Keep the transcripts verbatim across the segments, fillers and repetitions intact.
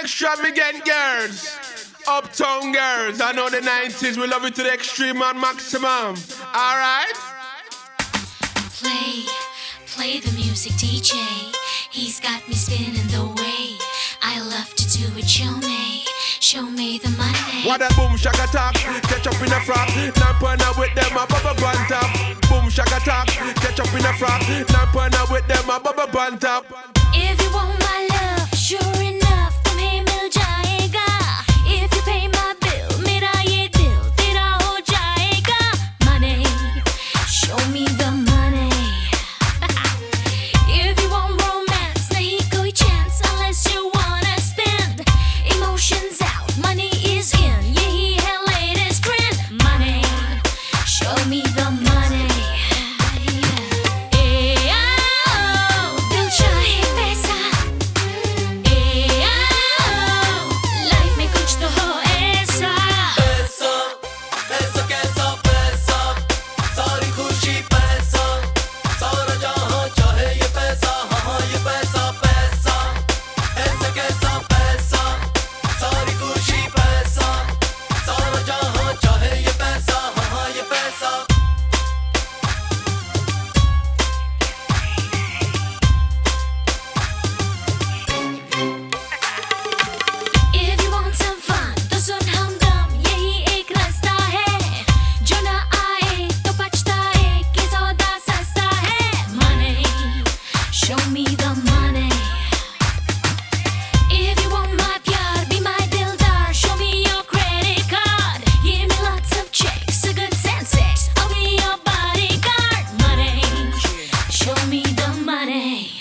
Extravagant girls, uptown girls. I know the nineties, we love it to the extreme and maximum. Alright? Play, play the music, D J. He's got me spinning the way I love to do it. Show me, show me the money. What a boom shaka talk, catch up in a frock. Now partner with them a bubble bun top. Boom shaka talk, catch up in a frock. Now partner with them a bubble bun top. If you want my love, sure enough, तुम्हें मिल जाएगा. If you pay my bill, मेरा ये दिल तेरा हो जाएगा. Money, show me the money. If you want romance, नहीं कोई chance unless you wanna spend. Emotions out, money is in. यही है latest trend. Money, show me the money. Eh, oh, दिल चाहे पैसा. Eh, oh, life में कुछ तो हो ऐसा. पैसा, पैसा कैसा पैसा, सारी खुशी पैसा, सारा जहां चाहे ये पैसा, हाँ हाँ ये पैसा पैसा, ऐसा कैसा पैसा, सारी खुशी पैसा, सारा जहां चाहे ये पैसा, हाँ हाँ ये पैसा. If you want some fun, तो सुन हमदम, यही एक रास्ता है. जो ना आए तो पछताए कि सौदा सस्ता है. Money, show me the money. If you want my प्यार, be my dildar, show me your credit card. Give me lots of checks, a good sense sex, I'll be your bodyguard. Money, show me the money.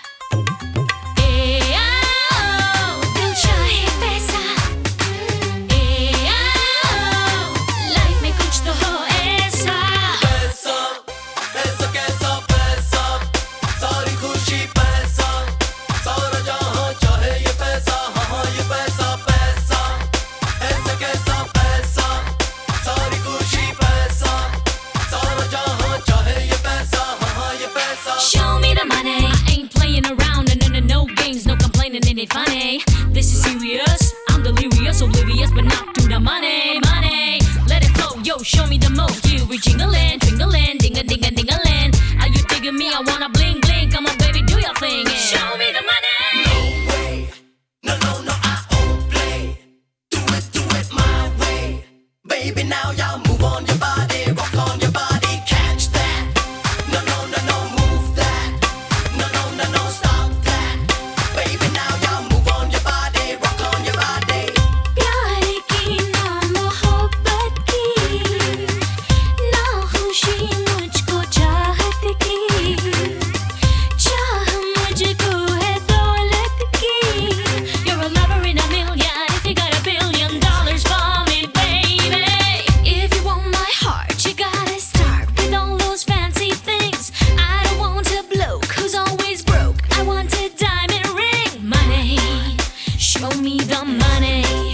Eh, oh, दिल चाहे पैसा. Eh, oh, life में कुछ तो हो ऐसा. पैसा, पैसा कैसा पैसा, सारी खुशी पैसा, सारा जहां चाहे ये पैसा, हाँ हाँ ये पैसा पैसा, ऐसा कैसा पैसा, सारी खुशी पैसा, सारा जहां चाहे ये पैसा, हाँ हाँ ये पैसा. Show me the money. I ain't playing around, no, no, no, no games, no complaining, it ain't funny. This is serious, I'm delirious, oblivious, but not to the money, money. Let it flow, yo, show me the mo. Here we jingling, jingling, ding a ding a ding a land. Are you digging me? I wanna bling bling. Come on, baby, do your thing. And show me the money. No way, no no no I won't play. Do it, do it my way. Baby now y'all move on your body, rock on your body, catch that. No no no no move that. No no no no stop that. Baby now y'all move on your body, rock on your body. प्यार की ना मोहब्बत की, ना खुशी मुझको चाहत की. चाह मुझको है दौलत की. You're a lover in a million if you got a billion dollars for me, baby. If you want my heart, you gotta start with all those fancy things. I don't want a bloke who's always broke. I want a diamond ring. Money, show me the money.